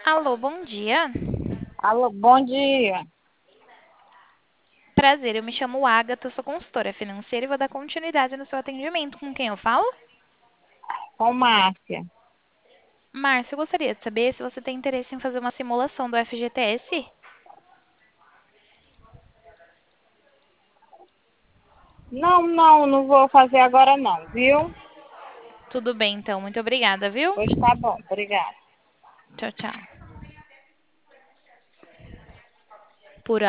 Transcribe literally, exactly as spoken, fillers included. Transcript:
Alô, bom dia. Alô, bom dia. Prazer, eu me chamo Agatha, sou consultora financeira e vou dar continuidade no seu atendimento. Com quem eu falo? Com Márcia. Márcia, eu gostaria de saber se você tem interesse em fazer uma simulação do F G T S. Não, não, não vou fazer agora não, viu? Tudo bem, então. Muito obrigada, viu? Pois tá bom, obrigada. Tchau, tchau.